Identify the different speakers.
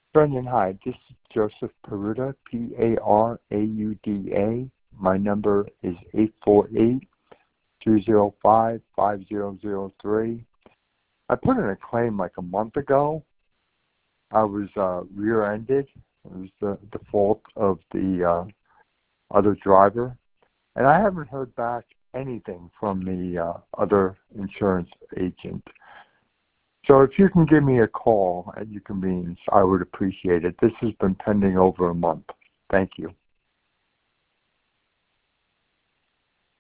Speaker 1: Brendan, hi. This is Joseph Peruda, P-A-R-A-U-D-A. My number is 848-205-5003. I put in a claim like a month ago. I was rear-ended. It was the fault of the other driver. And I haven't heard back anything from the other insurance agent. So if you can give me a call at your convenience, I would appreciate it. This has been pending over a month. Thank you.